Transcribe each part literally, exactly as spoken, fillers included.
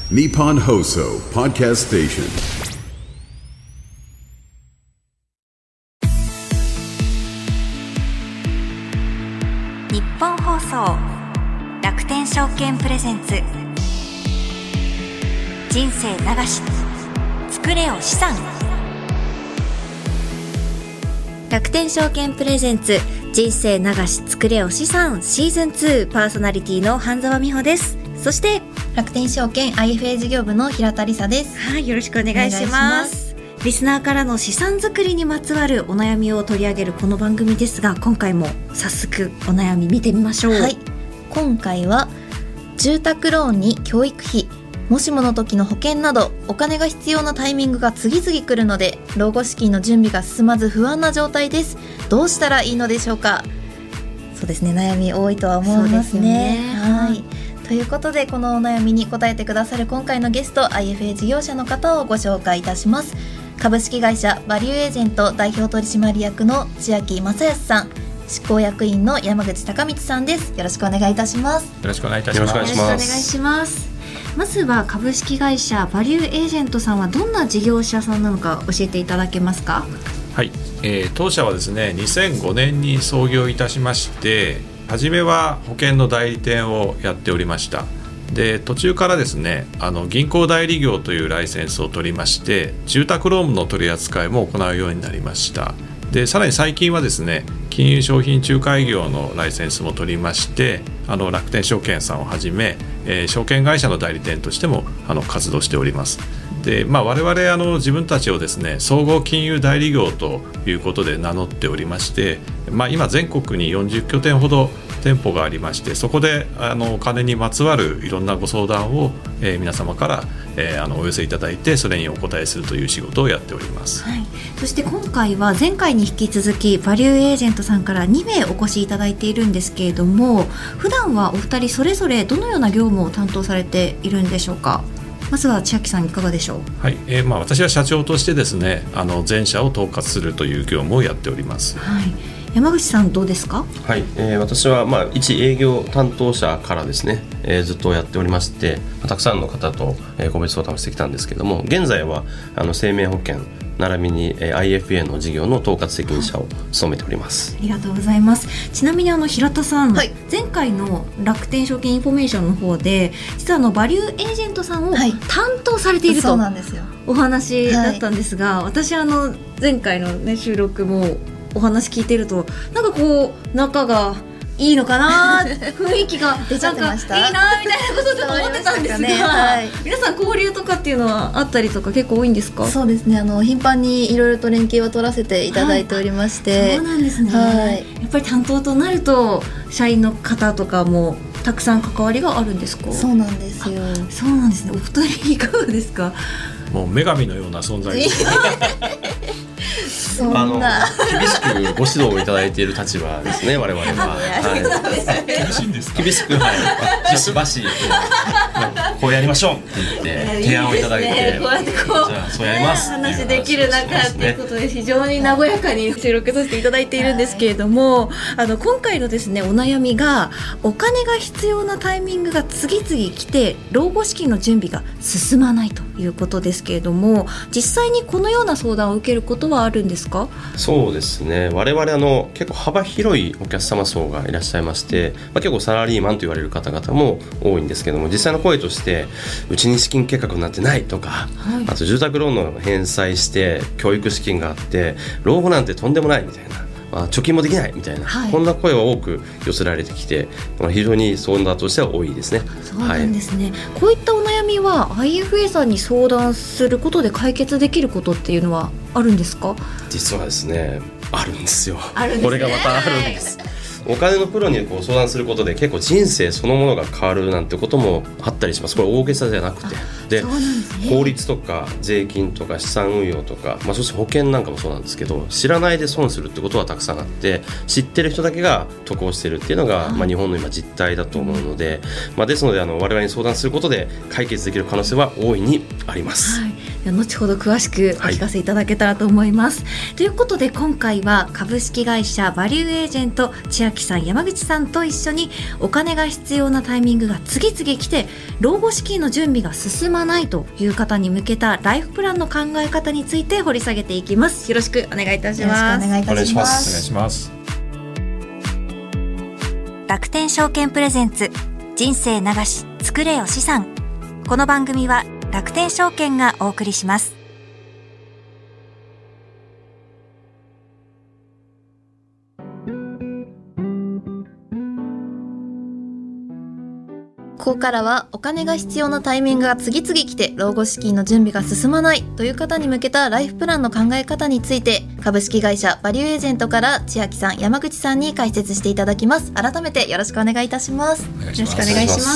Nippon Hoso Podcast Station。 日本放送楽天証券プレゼンツ人生流し作れよ資産。楽天証券プレゼンツ人生流し作れよ資産シーズンツーパーソナリティの半沢美穂です。そして楽天証券 アイエフエー 事業部の平田理沙です。 はい、よろしくお願いします。リスナーからの資産作りにまつわるお悩みを取り上げるこの番組ですが、今回も早速お悩み見てみましょう。 はい、今回は住宅ローンに教育費、もしもの時の保険などお金が必要なタイミングが次々来るので老後資金の準備が進まず不安な状態です。どうしたらいいのでしょうか。そうですね、悩み多いとは思いますね。 そうですよね。 はい、ということでこのお悩みに答えてくださる今回のゲスト アイエフエー 事業者の方をご紹介いたします。株式会社バリューエージェント代表取締役の千秋正康さん、執行役員の山口貴光さんです。よろしくお願いいたします。 よろしくお願いいたします。 よろしくお願いします。まずは株式会社バリューエージェントさんはどんな事業者さんなのか教えていただけますか。 はい、えー、当社はですねにせんごねんに創業いたしまして、初めは保険の代理店をやっておりました。で途中からですねあの銀行代理業というライセンスを取りまして、住宅ローンの取り扱いも行うようになりました。でさらに最近はですね金融商品仲介業のライセンスも取りまして、あの楽天証券さんをはじめ、えー、証券会社の代理店としてもあの活動しております。で、まあ、我々あの自分たちをですね総合金融代理業ということで名乗っておりまして、まあ、今全国によんじゅっきょてんほど店舗がありまして、そこであのお金にまつわるいろんなご相談を、えー、皆様から、えー、あのお寄せいただいて、それにお答えするという仕事をやっております。 はい、そして今回は前回に引き続きバリューエージェントさんからにめいお越しいただいているんですけれども、普段はお二人それぞれどのような業務を担当されているんでしょうか。まずは千秋さんいかがでしょう。 はい、えーまあ、私は社長としてですねあの全社を統括するという業務をやっております。 はい、山口さんどうですか。 はい、えー、私は、まあ、一営業担当者からですね、えー、ずっとやっておりまして、たくさんの方と、えー、個別相談をしてきたんですけども、現在はあの生命保険並びに、えー、アイエフエー の事業の統括責任者を務めております。 ありがとうございます。ちなみにあの平田さん、 はい、 前回の楽天証券インフォメーションの方で実はあのバリューエージェントさんを担当されていると、 そうなんですよ、 お話だったんですが、はい、私あの前回の、ね、収録もお話聞いてるとなんかこう仲がいいのかな雰囲気が出ちゃってました。 なんかいいなみたいなことちょっと思ってたんですが、ね、はい、皆さん交流とかっていうのはあったりとか結構多いんですか。 そうですね、あの頻繁にいろいろと連携は取らせていただいておりまして、 はい、そうなんですね、はい、やっぱり担当となると社員の方とかもたくさん関わりがあるんですか。 そうなんですよ。 そうなんですね。お二人いかがですか。 もう女神のような存在ですねそんなあの厳しくご指導をいただいている立場ですね我々は。はい、 厳しいんですか。 厳しく、はい、バシバシこうやりましょうって言って提案をいただいて、 いいですね、こうやってこうじゃあそうやります話できる中っていうことで非常に和やかに収録させていただいているんですけれども、あの今回のですねお悩みがお金が必要なタイミングが次々来て老後資金の準備が進まないということですけれども、実際にこのような相談を受けることはあるんですか。 そうですね、我々あの結構幅広いお客様層がいらっしゃいまして、まあ、結構サラリーマンと言われる方々も多いんですけども、実際の声としてうちに資金計画になってないとか、はい、あと住宅ローンの返済して教育資金があって老後なんてとんでもないみたいな、まあ、貯金もできないみたいな、はい、こんな声は多く寄せられてきて、まあ、非常に相談としては多いですね。 そうなんですね、はい、こういったお悩みは アイエフエー さんに相談することで解決できることっていうのはあるんですか。 実はですねあるんですよ。 あるんですね、 これがまたあるんです、はい。お金のプロにこう相談することで結構人生そのものが変わるなんてこともあったりします。これ大げさじゃなくて、で、 そうなんですね、 法律とか税金とか資産運用とか、まあ、そして保険なんかもそうなんですけど、知らないで損するってことはたくさんあって、知ってる人だけが得をしてるっていうのが、はい、まあ、日本の今実態だと思うので、まあ、ですのであの我々に相談することで解決できる可能性は大いにあります。 はい、 後ほど詳しくお聞かせいただけたらと思います、はい、ということで今回は株式会社バリューエージェント千秋さん山口さんと一緒にお金が必要なタイミングが次々来て老後資金の準備が進まないという方に向けたライフプランの考え方について掘り下げていきます。よろしくお願いいたします。 よろしくお願いいたします。 お願いします。 楽天証券プレゼンツ人生流し作れよ資産。この番組は楽天証券がお送りします。 ここからはお金が必要なタイミングが次々来て老後資金の準備が進まないという方に向けたライフプランの考え方について株式会社バリューエージェントから千秋さん山口さんに解説していただきます。改めてよろしくお願いいたします。よろしくお願いします。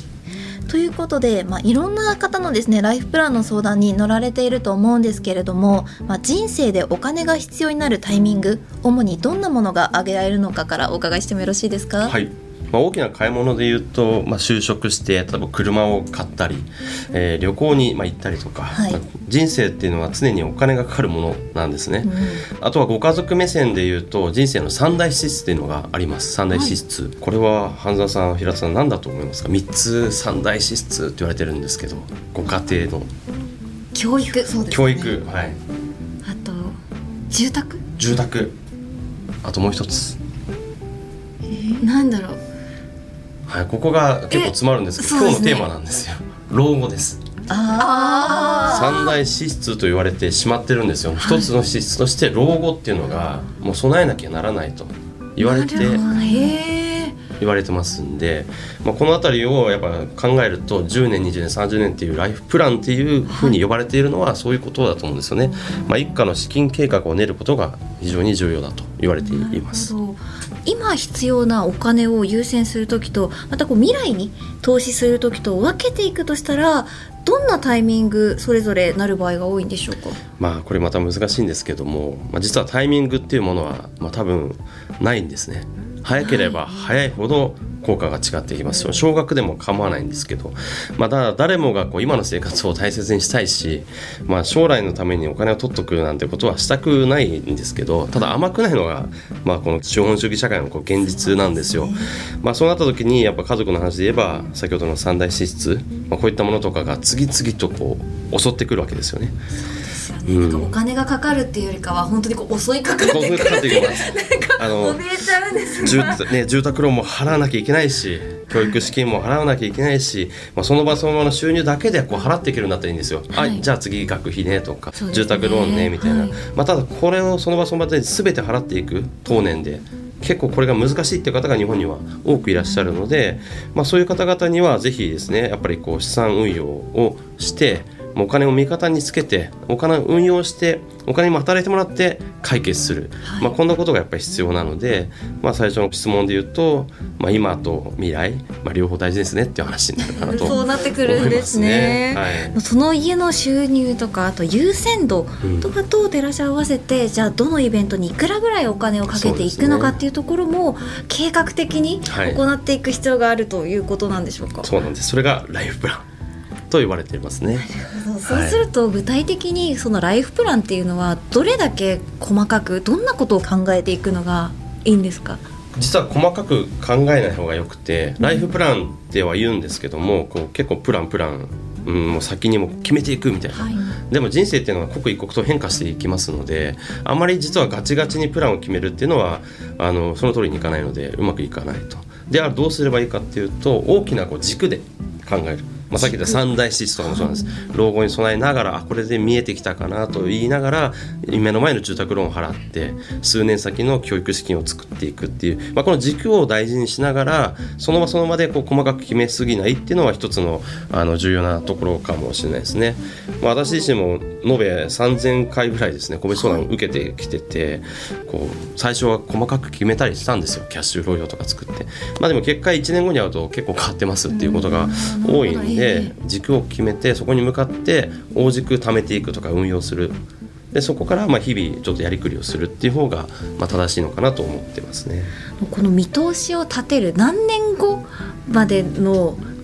ということで、まあ、いろんな方のですねライフプランの相談に乗られていると思うんですけれども、まあ、人生でお金が必要になるタイミング主にどんなものが挙げられるのかからお伺いしてもよろしいですか。 はい、まあ、大きな買い物でいうと、まあ、就職して例えば車を買ったり、えー、旅行にまあ行ったりとか、はい、まあ、人生っていうのは常にお金がかかるものなんですね、うん、あとはご家族目線でいうと人生の三大支出っていうのがあります。三大支出、はい、これは半沢さん平田さん何だと思いますか。みっつ三大支出って言われてるんですけどご家庭の教育、そうですね、 教育、はい、 あと住宅住宅あともう一つ、 えー、なんだろう、 はい、ここが結構詰まるんですけど、今日のテーマなんですよ。老後です。 あ三大支出と言われてしまってるんですよ。一つの支出として老後っていうのがもう備えなきゃならないと言われて言われてますんで、まあ、このあたりをやっぱ考えるとじゅうねんにじゅうねんさんじゅうねんっていうライフプランっていうふうに呼ばれているのはそういうことだと思うんですよね、まあ、一家の資金計画を練ることが非常に重要だと言われています。 今必要なお金を優先するときとまたこう未来に投資するときと分けていくとしたらどんなタイミングそれぞれなる場合が多いんでしょうか。 まあこれまた難しいんですけども、まあ、実はタイミングっていうものは、まあ、多分ないんですね。早ければ早いほど効果が違ってきますよ。少額でも構わないんですけど、まあ、だ誰もがこう今の生活を大切にしたいし、まあ、将来のためにお金を取っとくなんてことはしたくないんですけど、ただ甘くないのが、まあ、この資本主義社会のこう現実なんですよ。まあ、そうなった時にやっぱ家族の話で言えば先ほどの三大支出、まあ、こういったものとかが次々とこう襲ってくるわけですよね。 うん、なんかお金がかかるっていうよりかは本当にこう襲いかかってくるっていうなんか怯えちゃうんですよね。 ね、住宅ローンも払わなきゃいけないし教育資金も払わなきゃいけないし、まあ、その場その場の収入だけでこう払っていけるんだったらいいんですよ、はい、あじゃあ次学費ねとか、ね、住宅ローンねみたいな、はい、まあ、ただこれをその場その場で全て払っていく当年で結構これが難しいっていう方が日本には多くいらっしゃるので、まあ、そういう方々にはぜひですねやっぱりこう資産運用をしてお金を味方につけてお金を運用してお金にも働いてもらって解決する、はい、まあ、こんなことがやっぱり必要なので、まあ、最初の質問で言うと、まあ、今と未来、まあ、両方大事ですねっていう話になるかなと思いますね。 そうなってくるんですね、はい、その家の収入とかあと優先度とかと照らし合わせて、うん、じゃあどのイベントにいくらぐらいお金をかけていくのかっていうところも計画的に行っていく必要があるということなんでしょうか。 はい、そうなんです。それがライフプランと言われていますね。 そうすると具体的にそのライフプランっていうのはどれだけ細かくどんなことを考えていくのがいいんですか。 実は細かく考えない方がよくて、ライフプランっては言うんですけどもこう結構プランプラン、うん、もう先にも決めていくみたいな、はい、でも人生っていうのは刻一刻と変化していきますのであまり実はガチガチにプランを決めるっていうのはあのその通りにいかないのでうまくいかないと。ではどうすればいいかっていうと大きなこう軸で考える。まあ、さっき言った三大支出とかもそうなんです。老後に備えながらあこれで見えてきたかなと言いながら目の前の住宅ローンを払って数年先の教育資金を作っていくっていう、まあ、この軸を大事にしながらその場その場でこう細かく決めすぎないっていうのは一つの、あの重要なところかもしれないですね。まあ、私自身も延べさんぜんかいぐらいですね個別相談を受けてきててこう最初は細かく決めたりしたんですよ。キャッシュフロー表とか作って、まあ、でも結果いちねんごに会うと結構変わってますっていうことが多いんでで軸を決めてそこに向かって大軸貯めていくとか運用する。でそこからまあ日々ちょっとやりくりをするっていう方がまあ正しいのかなと思ってますね。 この見通しを立てる何年後までの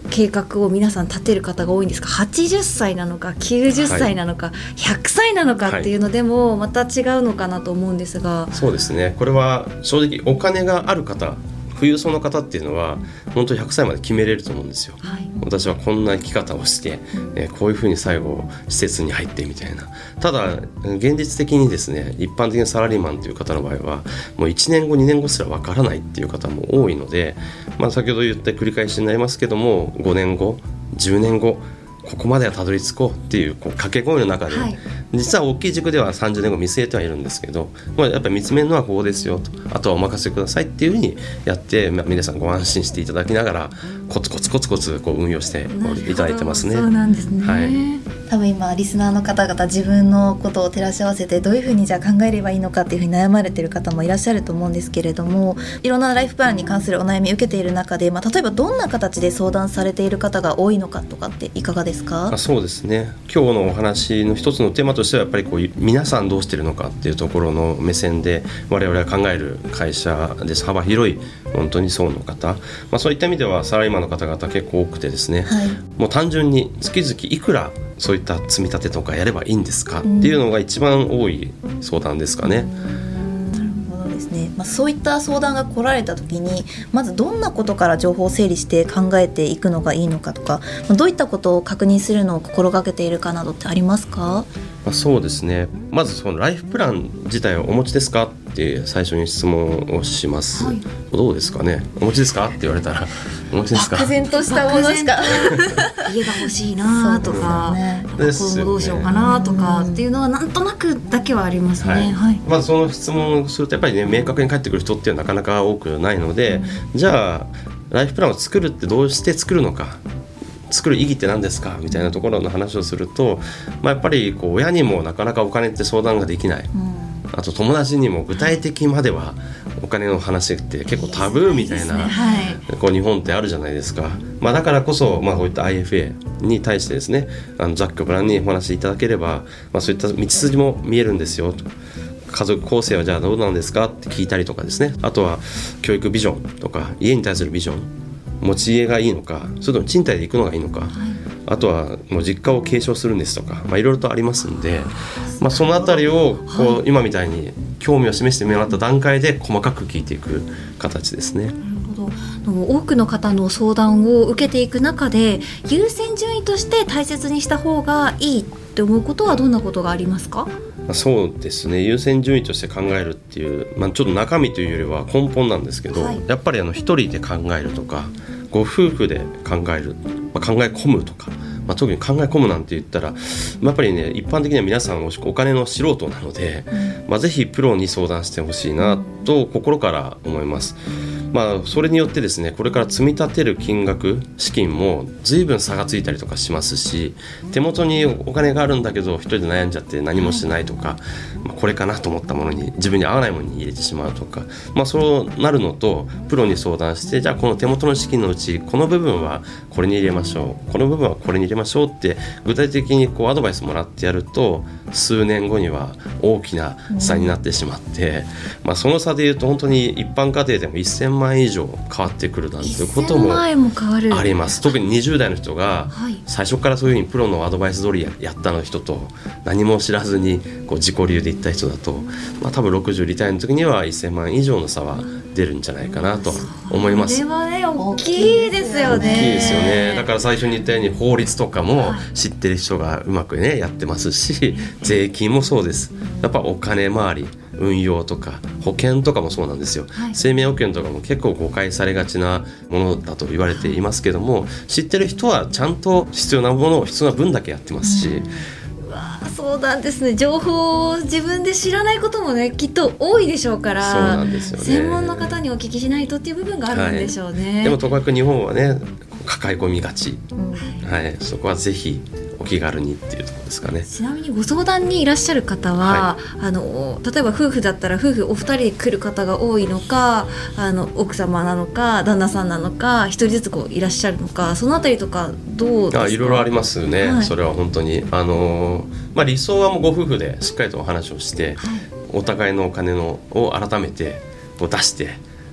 計画を皆さん立てる方が多いんですか？はちじゅっさいなのかきゅうじゅっさいなのか、はい、ひゃくさいなのかっていうのでもまた違うのかなと思うんですが、 そうですね、これは正直お金がある方、富裕層の方っていうのは本当にひゃくさいまで決めれると思うんですよ、はい、私はこんな生き方をして、えー、こういうふうに最後施設に入ってみたいな。ただ現実的にですね、一般的なサラリーマンという方の場合はもういちねんごにねんごすらわからないっていう方も多いので、まあ、先ほど言った繰り返しになりますけども、ごねんごじゅうねんごここまではたどり着こうっていう、こう掛け声の中で、はい、実は大きい軸ではさんじゅうねんご見据えてはいるんですけど、まあ、やっぱり見つめるのはここですよと、あとはお任せくださいっていうふうにやって、まあ、皆さんご安心していただきながらコツコツコツコツこう運用していただいてますね。 そうなんですね、はい、 多分今リスナーの方々自分のことを照らし合わせてどういうふうにじゃあ考えればいいのかっていうふうに悩まれている方もいらっしゃると思うんですけれども、いろんなライフプランに関するお悩みを受けている中で、まあ、例えばどんな形で相談されている方が多いのかとかっていかがですか？ あ、そうですね、今日のお話の一つのテーマとしてはやっぱりこう皆さんどうしてるのかっていうところの目線で我々は考える会社です。幅広い本当に層の方、まあ、そういった意味ではサラリーマンの方々結構多くてですね、はい、もう単純に月々いくらそういった積み立てとかやればいいんですかっていうのが一番多い相談ですかね。 まあ、そういった相談が来られた時にまずどんなことから情報を整理して考えていくのがいいのかとか、どういったことを確認するのを心がけているかなどってありますか？ まあ、そうですね、まずそのライフプラン自体をお持ちですかって最初に質問をします、はい、どうですかね、お持ちですかって言われたらお持ちですか、 漠然としたものしか家が欲しいなとか、ね、子供どうしようかなとかっていうのはなんとなくだけはありますね、はいはい、 まずその質問をするとやっぱりね、明確に返ってくる人っていうのはなかなか多くないので、うん、じゃあライフプランを作るってどうして作るのか、作る意義って何ですかみたいなところの話をすると、まあ、やっぱりこう親にもなかなかお金って相談ができない、うん、あと友達にも具体的まではお金の話って結構タブーみたいな、こう日本ってあるじゃないですか、まあ、だからこそ、まあ、こういった アイエフエー に対してですね、あのざっくばらんにお話しいただければ、まあ、そういった道筋も見えるんですよと。家族構成はじゃあどうなんですかって聞いたりとかですね、あとは教育ビジョンとか家に対するビジョン、持ち家がいいのかそれとも賃貸で行くのがいいのか、はい、あとはもう実家を継承するんですとか、まあ、いろいろとありますんで、まあ、そのあたりをこう、はい、今みたいに興味を示してもらった段階で細かく聞いていく形ですね。 多くの方の相談を受けていく中で優先順位として大切にした方がいいって思うことはどんなことがありますか？ そうですね、優先順位として考えるっていう、まあ、ちょっと中身というよりは根本なんですけど、はい、やっぱりあの一人で考えるとかご夫婦で考える、まあ、考え込むとか、まあ、特に考え込むなんて言ったらやっぱりね、一般的には皆さんお金の素人なので、うん、まあ、ぜひプロに相談してほしいなと心から思います。まあ、それによってですね、これから積み立てる金額資金も随分差がついたりとかしますし、手元にお金があるんだけど一人で悩んじゃって何もしてないとか、まあ、これかなと思ったものに自分に合わないものに入れてしまうとか、まあ、そうなるのとプロに相談して、じゃあこの手元の資金のうちこの部分はこれに入れましょう、この部分はこれに入れましょうって具体的にこうアドバイスもらってやると、数年後には大きな差になってしまって、まあ、その差でいうと本当に一般家庭でもせんまんえん以上変わってくるなんていうこともあります。特ににじゅう代の人が最初からそういうふうにプロのアドバイス通りやったの人と何も知らずにこう自己流でいった人だと、まあ、多分ろくじゅうリタイアの時にはせんまんえん以上の差は出るんじゃないかなと思います。 それはね、大きいですよね。 大きいですよね。だから最初に言ったように法律とかも知ってる人がうまくねやってますし、税金もそうです。やっぱお金回り、運用とか保険とかもそうなんですよ、はい、生命保険とかも結構誤解されがちなものだと言われていますけども、知ってる人はちゃんと必要なものを必要な分だけやってますし、 うん、うわそうなんですね。情報を自分で知らないこともねきっと多いでしょうから、 そうなんですよね、 専門の方にお聞きしないとっていう部分があるんでしょうね、 はい、でもとかく日本はね抱え込みがち、うん、はい、そこはぜひお気軽にっていうところですかね。 ちなみにご相談にいらっしゃる方は、はい、あの例えば夫婦だったら夫婦お二人で来る方が多いのか、あの奥様なのか旦那さんなのか一人ずつこういらっしゃるのか、そのあたりとかどうですか？ あ、いろいろありますね、はい、それは本当にあの、まあ、理想はもうご夫婦でしっかりとお話をして、はい、お互いのお金のを改めてこう出して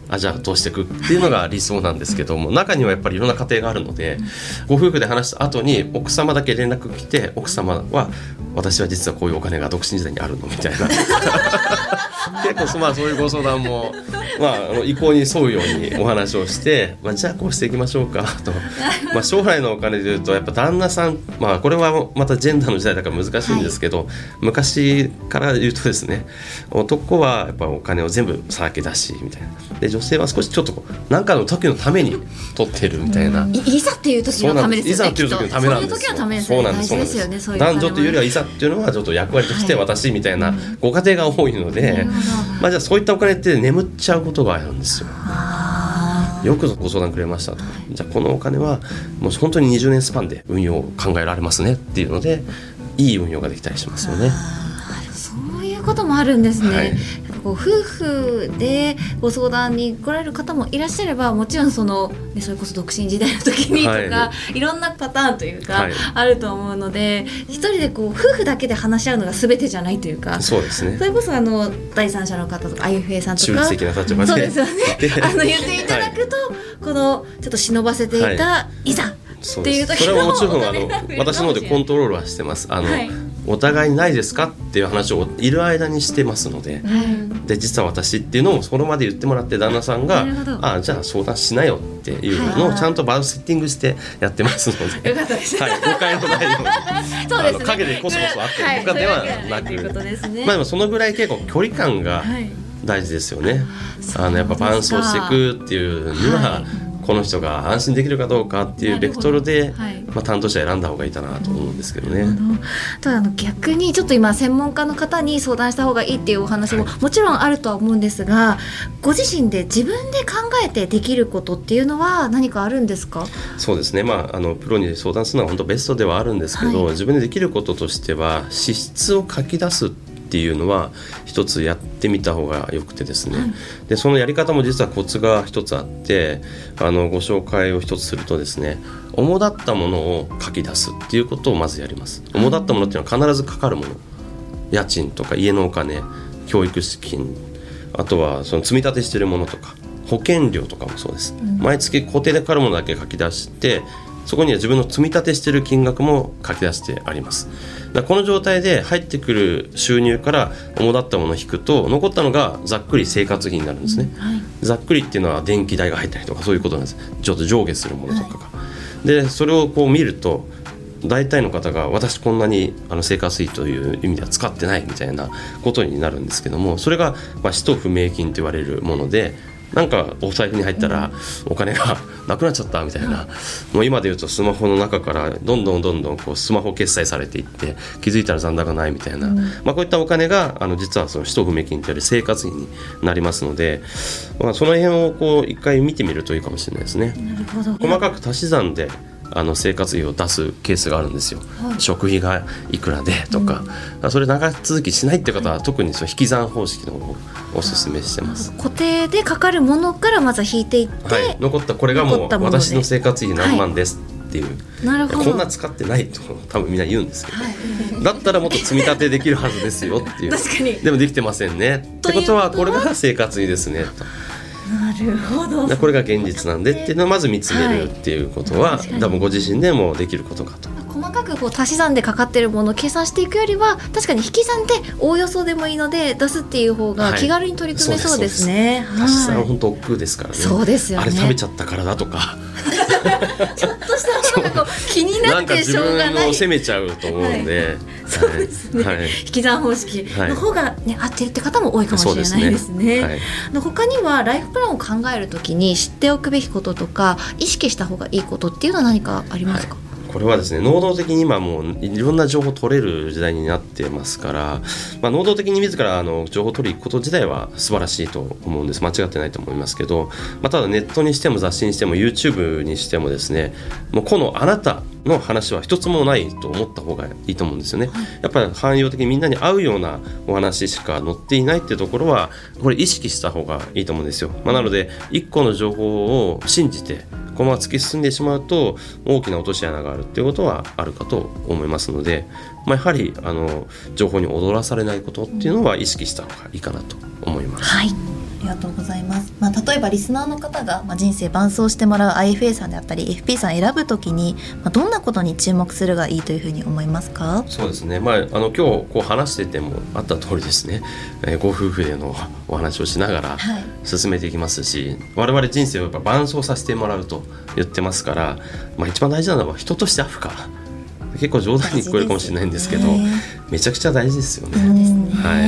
あじゃあどうしていくっていうのが理想なんですけども、中にはやっぱりいろんな家庭があるので、ご夫婦で話した後に奥様だけ連絡来て、奥様は私は実はこういうお金が独身時代にあるのみたいな結構まあそういうご相談も、まあ、あの意向に沿うようにお話をして、まあ、じゃあこうしていきましょうかとまあ将来のお金でいうとやっぱ旦那さん、まあ、これはまたジェンダーの時代だから難しいんですけど、はい、昔から言うとですね、男はやっぱお金を全部さらけ出しみたいな、で女性は少しちょっとこう何かの時のために取ってるみたいな、 い, いざっていう時のためですよね。 いざっていう時のためなんですよ。 そういう時のためですよね。大事ですよね。そういう男女というよりはいざっていうのはちょっと役割として私みたいなご家庭が多いので、はい、まあ、じゃあそういったお金って眠っちゃうことがあるんですよ。よくご相談くれましたと、じゃあこのお金はもう本当ににじゅうねんスパンで運用を考えられますねっていうので、いい運用ができたりしますよね。 そういうこともあるんですね、はい、こう夫婦でご相談に来られる方もいらっしゃれば、もちろんそのそれこそ独身時代の時にとか、はい、いろんなパターンというか、はい、あると思うので、一人でこう夫婦だけで話し合うのが全てじゃないというか、 そうですね、 それこそあの第三者の方とかあゆふえさんとか中立的な立場で、 そうですよねあの言っていただくと、はい、このちょっと忍ばせていた、はい、いざっていう時の、 それはもちろんあの私の方でコントロールはしてます。あの、はい、お互いにないですかっていう話をいる間にしてますので、はい、で実は私っていうのをその場で言ってもらって、旦那さんがあじゃあ相談しなよっていうのをちゃんと場をセッティングしてやってますので、よかったです、はい、誤解のないようにそうです、ね、あの陰でこそこそあってるとかではなく、はい、ね、まあ、でもそのぐらい結構距離感が大事ですよね、はい、あのやっぱ伴走していくっていうには、はい、この人が安心できるかどうかっていうベクトルで、はい、まあ、担当者選んだ方がいいかなと思うんですけどね。 ただあの逆にちょっと今専門家の方に相談した方がいいっていうお話ももちろんあるとは思うんですが、ご自身で自分で考えてできることっていうのは何かあるんですか？ そうですね、まあ、あのプロに相談するのは本当ベストではあるんですけど、はい、自分でできることとしては支出を書き出すっていうのは一つやってみた方がよくてですね、はい、でそのやり方も実はコツが一つあって、あのご紹介を一つするとですね、主だったものを書き出すっていうことをまずやります。主だったものっていうのは必ずかかるもの、家賃とか家のお金、教育資金、あとはその積み立てしているものとか保険料とかもそうです、うん、毎月固定でかかるものだけ書き出して、そこには自分の積み立てしている金額も書き出してあります。だからこの状態で入ってくる収入から主だったものを引くと、残ったのがざっくり生活費になるんですね、うん、はい、ざっくりっていうのは電気代が入ったりとかそういうことなんです。ちょっと上下するものとかが、はい、でそれをこう見ると大体の方が私こんなにあの生活費という意味では使ってないみたいなことになるんですけども、それがまあ使途不明金と言われるもので、なんかお財布に入ったらお金がなくなっちゃったみたいな、もう今で言うとスマホの中からどんどんどんどんこうスマホ決済されていって、気づいたら残高がないみたいな、うん、まあ、こういったお金があの実はその使途不明金というより生活費になりますので、まあ、その辺をこう一回見てみるといいかもしれないですね。 なるほど。 細かく足し算であの生活費を出すケースがあるんですよ、はい、食費がいくらでとか、うん、それ長続きしないって方は特にその引き算方式の方をおすすめしてます。 固定でかかるものからまずは引いていって、はい、 残ったこれがもう私の生活費何万ですっていう、はい、なるほど。こんな使ってないと多分みんな言うんですけど、はい、だったらもっと積み立てできるはずですよっていう確かに。 でもできてませんねってことはこれが生活費ですねと。 なるほど。 これが現実なんでっていうのをまず見つめるっていうことは、はい、多分ご自身でもできることかと。 細かくこう足し算でかかってるものを計算していくよりは、確かに引き算でおおよそでもいいので出すっていう方が気軽に取り組めそうですね、 はい、足し算は本当億劫ですからね。 そうですよね。 あれ食べちゃったからだとかちょっとしたものがこう気になってしょうがない、なんか自分を責めちゃうと思うので、はい、 そうですね、はい、引き算方式の方が、ね、合ってるって方も多いかもしれないですね。ですね、はい、他にはライフプランを考えるときに知っておくべきこととか意識した方がいいことっていうのは何かありますか？はい、 これはですね、能動的に今もういろんな情報を取れる時代になってますから、まあ、能動的に自らあの情報を取りに行くこと自体は素晴らしいと思うんです。間違ってないと思いますけど、まあ、ただネットにしても雑誌にしても YouTube にしてもですね、もうこのあなたの話は一つもないと思った方がいいと思うんですよね。やっぱり汎用的にみんなに合うようなお話しか載っていないっていうところはこれ意識した方がいいと思うんですよ。まあ、なので一個の情報を信じてこのまま突き進んでしまうと大きな落とし穴があるっていうことはあるかと思いますので、まあ、やはりあの情報に踊らされないことっていうのは意識した方がいいかなと思います。 はい、 ありがとうございます。まあ、例えばリスナーの方が、まあ、人生伴走してもらう アイエフエー さんであったり エフピー さん選ぶときに、まあ、どんなことに注目するがいいというふうに思いますか？ そうですね、まあ、あの今日こう話しててもあった通りですね、えーご夫婦でのお話をしながら進めていきますし、はい、我々人生をやっぱ伴走させてもらうと言ってますから、まあ、一番大事なのは人としてアフか結構冗談に聞こえるかもしれないんですけど、めちゃくちゃ大事ですよね。 そうですね、 はい、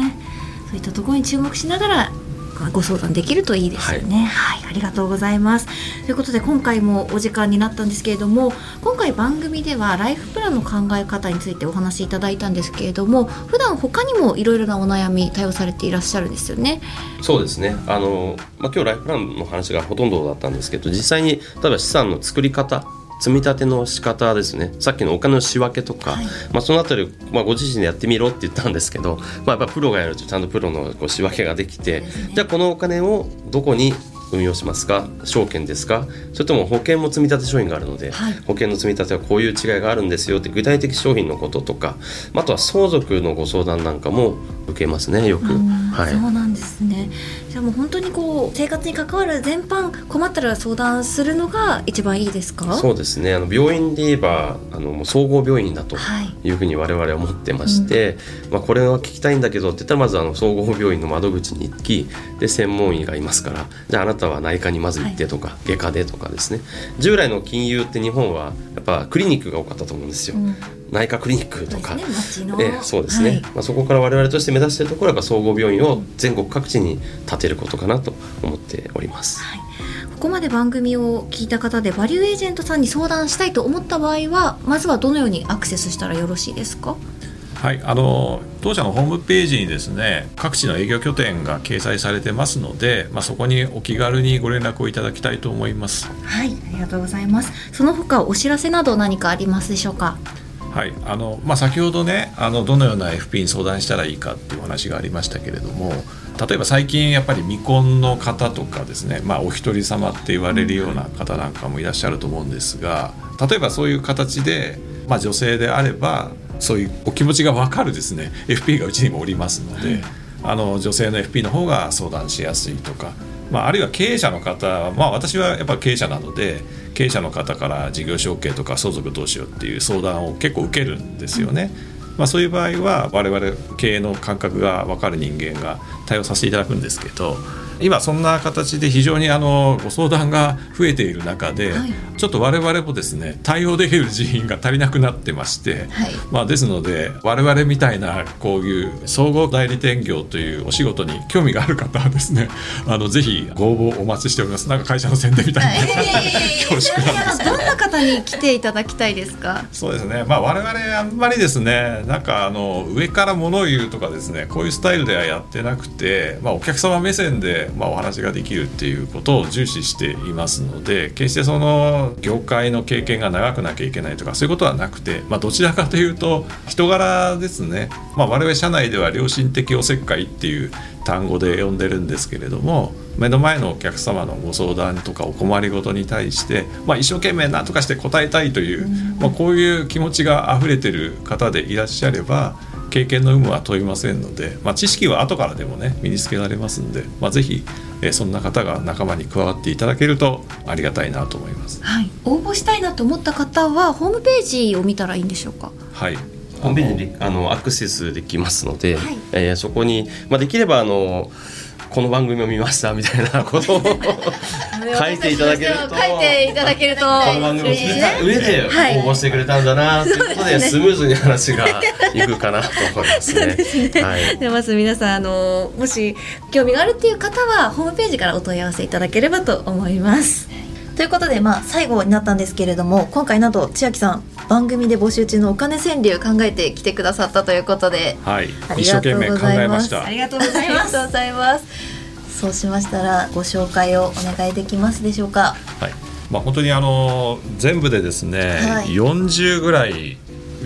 そういったところに注目しながらご相談できるといいですよね。はい、はい、ありがとうございます。ということで今回もお時間になったんですけれども、今回番組ではライフプランの考え方についてお話しいただいたんですけれども、普段他にもいろいろなお悩み対応されていらっしゃるんですよね。 そうですね、あの、まあ、今日ライフプランの話がほとんどだったんですけど、実際に例えば資産の作り方、積み立ての仕方ですね、さっきのお金の仕分けとか、はい、まあ、そのあたり、まあ、ご自身でやってみろって言ったんですけど、まあ、やっぱプロがやるとちゃんとプロのこう仕分けができて、ね、じゃあこのお金をどこに運用しますか、証券ですか、それとも保険も積み立て商品があるので、はい、保険の積み立てはこういう違いがあるんですよって具体的商品のこととか、あとは相続のご相談なんかも受けますね、よく。はい、 そうなんですね。じゃあもう本当にこう生活に関わる全般困ったら相談するのが一番いいですか？ そうですね、あの病院で言えばあのもう総合病院だというふうに我々は思ってまして、はい、うん、まあ、これは聞きたいんだけどって言ったらまずあの総合病院の窓口に行き、で専門医がいますから、じゃああなたは内科にまず行ってとか、はい、外科でとかですね。従来の金融って日本はやっぱクリニックが多かったと思うんですよ、うん、内科クリニックとか、 そうですね、町の、 ええ、そうですね、はい、まあ、そこから我々として目指しているところはやっぱ総合病院を全国各地に建てることかなと思っております。はい、 ここまで番組を聞いた方でバリューエージェントさんに相談したいと思った場合は、まずはどのようにアクセスしたらよろしいですか？ はい、あの当社のホームページにですね、各地の営業拠点が掲載されてますので、まあ、そこにお気軽にご連絡をいただきたいと思います。 はい、ありがとうございます。その他お知らせなど何かありますでしょうか？ はい、あのまあ、先ほどね、あのどのような エフピー に相談したらいいかっていうお話がありましたけれども、例えば最近やっぱり未婚の方とかですね、まあ、お一人様って言われるような方なんかもいらっしゃると思うんですが、例えばそういう形で、まあ、女性であればそういうお気持ちが分かるですね エフピー がうちにもおりますので、あの女性の エフピー の方が相談しやすいとか、まあ、あるいは経営者の方、まあ、私はやっぱ経営者なので経営者の方から事業承継とか相続どうしようっていう相談を結構受けるんですよね。まあ、そういう場合は我々経営の感覚が分かる人間が対応させていただくんですけど、今そんな形で非常にあのご相談が増えている中で、はい、ちょっと我々もですね対応できる人員が足りなくなってまして、はい、まあ、ですので我々みたいなこういう総合代理店業というお仕事に興味がある方はですね、あのぜひご応募お待ちしております。なんか会社の宣伝みたいな恐縮なんですけど、 どんな方に来ていただきたいですか？ そうですね、まあ、我々あんまりですね、なんかあの上から物を言うとかですね、こういうスタイルではやってなくて、まあ、お客様目線でまあお話ができるっていうことを重視していますので、決してその業界の経験が長くなきゃいけないとかそういうことはなくて、まあ、どちらかというと人柄ですね。まあ、我々社内では良心的おせっかいっていう単語で呼んでるんですけれども、目の前のお客様のご相談とかお困りごとに対して、まあ、一生懸命何とかして答えたいという、まあ、こういう気持ちがあふれてる方でいらっしゃれば経験の有無は問いませんので、まあ、知識は後からでもね身につけられますので、まあ、ぜひ、えー、そんな方が仲間に加わっていただけるとありがたいなと思います。 はい、応募したいなと思った方はホームページを見たらいいんでしょうか？ はい、ホームページにあのアクセスできますので、はい、えー、そこに、まあ、できればあのこの番組を見ましたみたいなことを書いていただけると書いていただけるとこの番組を聞いた上で応募してくれたんだなということで、スムーズに話がいくかなと思いますね。そうですね、はい、 でまず皆さんあのもし興味があるっていう方はホームページからお問い合わせいただければと思います。 ということで、まあ、最後になったんですけれども、今回など千秋さん番組で募集中のお金川柳考えてきてくださったということで、 はい、一生懸命考えました。 ありがとうございます。 ありがとうございます。そうしましたらご紹介をお願いできますでしょうか？ はい、まあ、本当にあの全部でですね、はい、よんじゅうぐらいう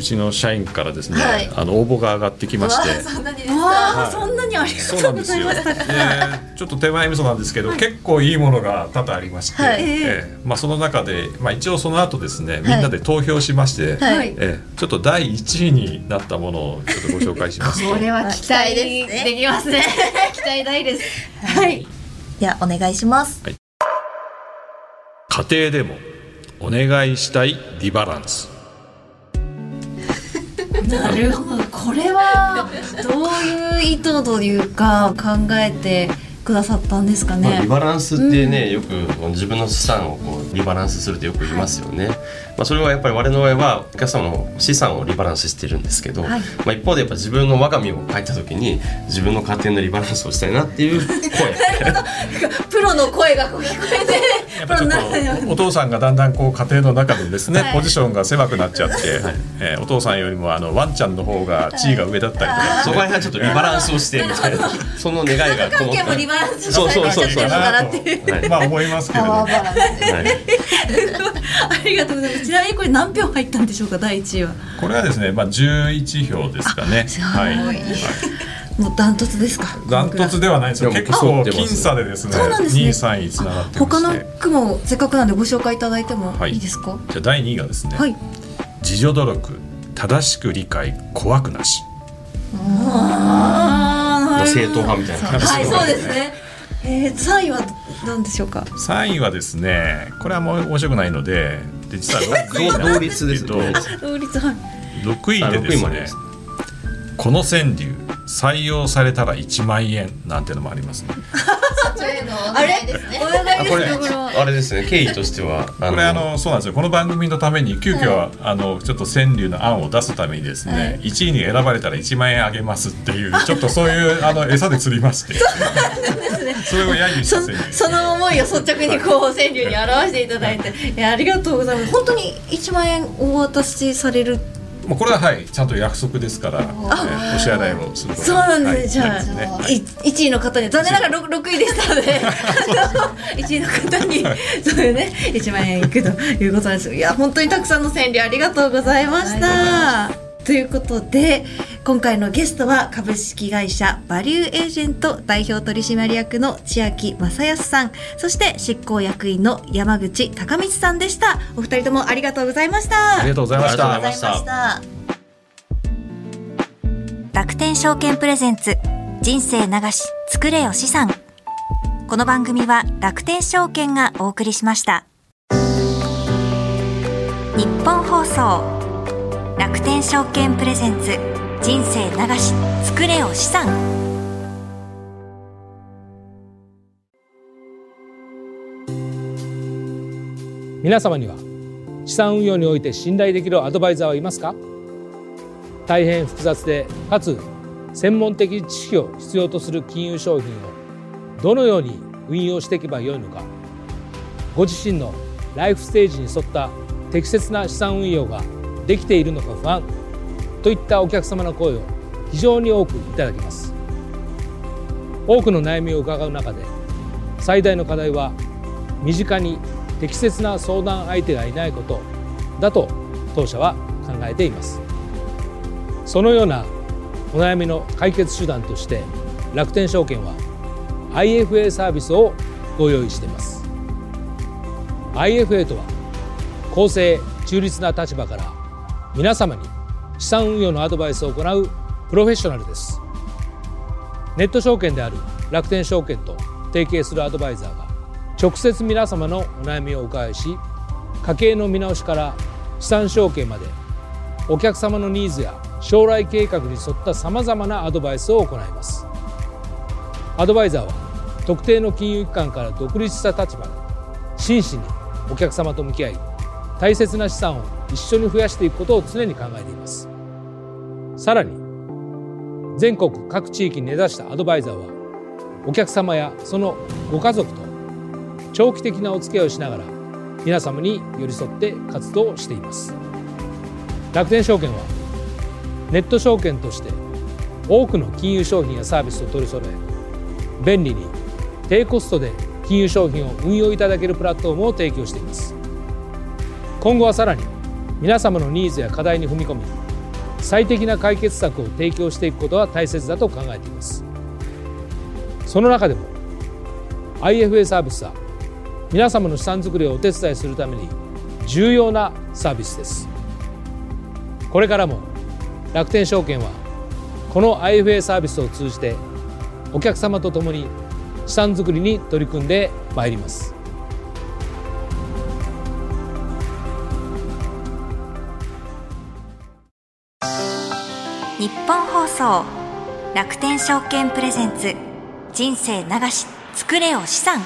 うちの社員からですね、 はい、 あの応募が上がってきまして、 そんなにですか。 わあ、そんなにありがとうございました。 でちょっと手前味噌なんですけど、はい、結構いいものが多々ありまして、はい、えーまあ、その中で、まあ、一応その後ですね、みんなで投票しまして、はい、えー、ちょっとだいいちいになったものをちょっとご紹介しますとこれは期待ですね。できますね。期待大です。はい、 ではお願いします。 はい、家庭でもお願いしたいリバランス。 なるほど、これはどういう意図というか考えてくださったんですかね。 まあ、リバランスってね、うん、よく自分の資産をこうリバランスするってよく言いますよね。はい、まあ、それはやっぱり我々はお客様の資産をリバランスしてるんですけど、はい、まあ、一方でやっぱ自分の我が身を書いた時に自分の家庭のリバランスをしたいなっていう声プロの声がこう聞こえてやっぱちょっとお父さんがだんだんこう家庭の中でですね、はい、ポジションが狭くなっちゃって、はい、えー、お父さんよりもあのワンちゃんの方が地位が上だったりとか、はい、 そこら辺はちょっとリバランスをしてみたいなその願いがこもった関係もリバランスされちゃってるのかなっていう、 はい、まあ思いますけれども、はい、 ありがとうございます。ちなみにこれ何票入ったんでしょうか、だいいちいは。 これはですね、まあ、じゅういちひょうですかね。はい、はい、 もうダントツですか。 ダントツではないですよ。結構僅差でですね、にいさんいつながってまして、 他の句もせっかくなんでご紹介いただいてもいいですか。はい、 じゃあだいにいがですね、はい、自助努力正しく理解怖くなし。 あ、 正統派みたいな感じ。 はい、そうですね。えー、さんいは何でしょうか。 さんいはですね、これはもう面白くないので、で実はろくいなんですけど同率、はい、 ろくいでですね、この川柳採用されたらいちまんえんなんてのもありますね。 あれですね。 これあれですね、経緯としてはこれあのそうなんですよ。この番組のために急遽、はい、あのちょっと川柳の案を出すためにですね、はい、いちいに選ばれたらいちまんえんあげますっていうちょっとそういうあの餌で釣りまして、それを揶揄した川柳。 その思いを率直にこう川柳に表していただいて、いやありがとうございます。本当にいちまんえんお渡しされる。 もうこれははいちゃんと約束ですから、えー、お支払いをすること。 そうなんですね。はい、じゃあ、ね、いちいの方に残念ながら 6, ろくいでしたのでいちいの方にそういうねいちまんえんいくということなんです。いや本当にたくさんの川柳ありがとうございました。はい、ということで今回のゲストは株式会社バリューエージェント代表取締役の千秋正康さん、そして執行役員の山口貴光さんでした。お二人ともありがとうございました。 ありがとうございました。 ありがとうございました。 楽天証券プレゼンツ人生流し作れよ資産。この番組は楽天証券がお送りしました。日本放送楽天証券プレゼンツ人生流し作れよ資産。 皆様には資産運用において信頼できるアドバイザーはいますか。大変複雑でかつ専門的知識を必要とする金融商品をどのように運用していけばよいのか、ご自身のライフステージに沿った適切な資産運用ができているのか不安といったお客様の声を非常に多くいただきます。多くの悩みを伺う中で最大の課題は身近に適切な相談相手がいないことだと当社は考えています。そのようなお悩みの解決手段として楽天証券は アイエフエー サービスをご用意しています。 アイエフエー とは公正中立な立場から皆様に資産運用のアドバイスを行うプロフェッショナルです。ネット証券である楽天証券と提携するアドバイザーが直接皆様のお悩みをお伺いし、家計の見直しから資産承継までお客様のニーズや将来計画に沿ったさまざまなアドバイスを行います。アドバイザーは特定の金融機関から独立した立場で真摯にお客様と向き合い、大切な資産を一緒に増やしていくことを常に考えています。さらに全国各地域に根ざしたアドバイザーはお客様やそのご家族と長期的なお付き合いをしながら皆様に寄り添って活動しています。楽天証券はネット証券として多くの金融商品やサービスを取り揃え、便利に低コストで金融商品を運用いただけるプラットフォームを提供しています。今後はさらに皆様のニーズや課題に踏み込み、 最適な解決策を提供していくことが大切だと考えています。その中でも アイエフエー サービスは皆様の資産作りをお手伝いするために重要なサービスです。これからも楽天証券はこの アイエフエー サービスを通じてお客様と共に資産作りに取り組んでまいります。 日本放送楽天証券プレゼンツ人生流し作れよ資産。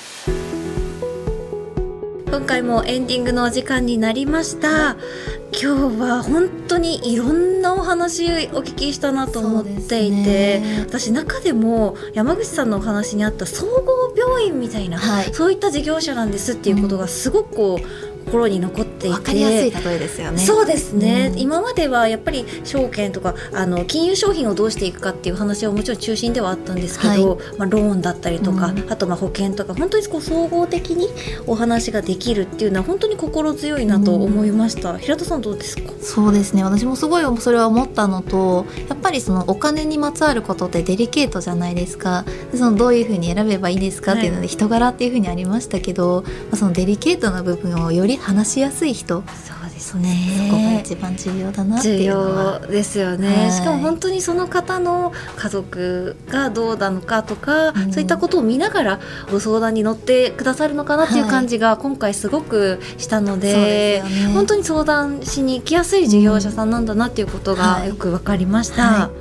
今回もエンディングのお時間になりました。今日は本当にいろんなお話お聞きしたなと思っていて、ね、私中でも山口さんのお話にあった総合病院みたいな、はい、そういった事業者なんですっていうことがすごくこう心に残っていて、 分かりやすい例えですよね。 そうですね、 うん、 今まではやっぱり証券とかあの金融商品をどうしていくかっていう話はもちろん中心ではあったんですけど、はい、まあ、ローンだったりとか、うん、あとまあ保険とか本当にこう総合的にお話ができるっていうのは本当に心強いなと思いました、うん、平田さんどうですか？ そうですね、私もすごいそれは思ったのと、やっぱりそのお金にまつわることってデリケートじゃないですか。でそのどういうふうに選べばいいですかっていうので人柄っていうふうにありましたけど、まあ、そのデリケートな部分をより話しやすい人、 そうですね、 そこが一番重要だなっていうのは重要ですよね、はい、しかも本当にその方の家族がどうなのかとか、うん、そういったことを見ながらご相談に乗ってくださるのかなっていう感じが今回すごくしたので、はい、そうですよね、本当に相談しに行きやすい事業者さんなんだなっていうことがよく分かりました、はいはい、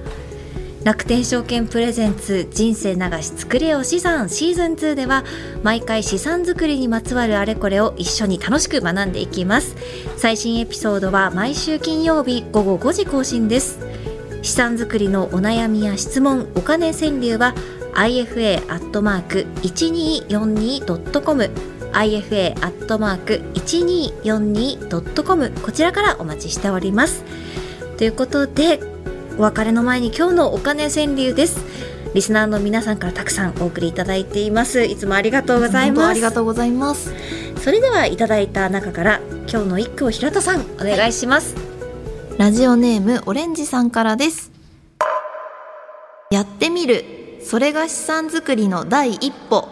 楽天証券プレゼンツ人生流し作れよ資産シーズンツーでは毎回資産作りにまつわるあれこれを一緒に楽しく学んでいきます。最新エピソードは毎週金曜日ごごごじ更新です。資産作りのお悩みや質問、お金川柳は アイエフエー アットマーク いちにーよんにー ドットコム アイエフエー アットマーク いちにーよんにー ドットコム こちらからお待ちしております。ということでお別れの前に今日のお金川柳です。リスナーの皆さんからたくさんお送りいただいています。いつもありがとうございます。 ありがとうございます。 それではいただいた中から今日の一句を平田さんお願いします、はい、 ラジオネームオレンジさんからです。やってみる、それが資産作りの第一歩。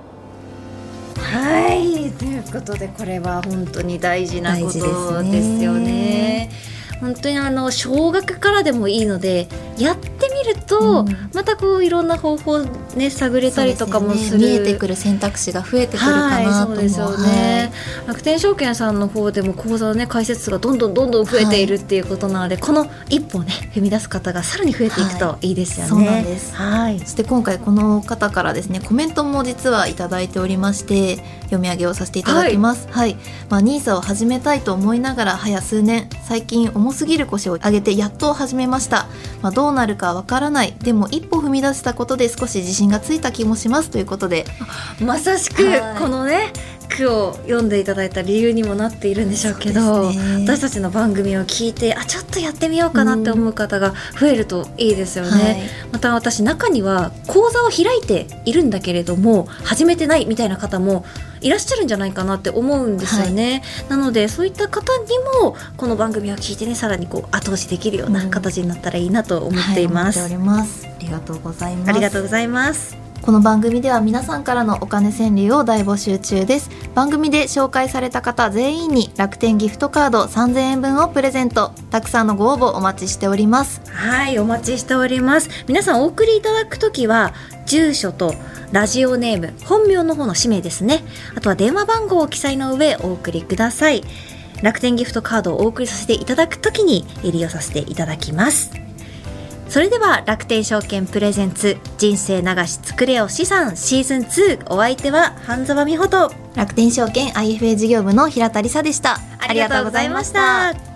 はい、ということでこれは本当に大事なことですよね。本当にあの少額からでもいいのでやってみると、うん、またこういろんな方法ね探れたりとかもする、 ね、見えてくる選択肢が増えてくるかなと思う。はい、そうですよね、 はい、楽天証券さんの方でも口座の、ね、開設数がどんどんどんどん増えているっていうことなので、はい、この一歩をね踏み出す方がさらに増えていくといいですよね。 はい、そうなんです、はい、そして今回この方からですねコメントも実はいただいておりまして読み上げをさせていただきます。はい、はい、まあ、ニーサを始めたいと思いながら早数年最近重すぎる腰を上げてやっと始めました。まあ、どうなるかわからない、でも一歩踏み出したことで少し自信がついた気もしますということで、 まさしくこのね句を読んでいただいた理由にもなっているんでしょうけど、ね、私たちの番組を聞いてあちょっとやってみようかなって思う方が増えるといいですよね、はい、また私中には講座を開いているんだけれども始めてないみたいな方もいらっしゃるんじゃないかなって思うんですよね、はい、なのでそういった方にもこの番組を聞いてねさらにこう後押しできるような形になったらいいなと思っています、 はい、思っております。ありがとうございます。 ありがとうございます。 この番組では皆さんからのお金川柳を大募集中です。番組で紹介された方全員に楽天ギフトカードさんぜんえんぶんをプレゼント。たくさんのご応募お待ちしております。 はい、お待ちしております。皆さんお送りいただくときは住所とラジオネーム、本名の方の氏名ですね、あとは電話番号を記載の上お送りください。楽天ギフトカードをお送りさせていただくときに利用させていただきます。それでは楽天証券プレゼンツ人生流し作れよ資産シーズンツー、お相手は半沢美穂と楽天証券 アイエフエー 事業部の平田理沙でした。 ありがとうございました。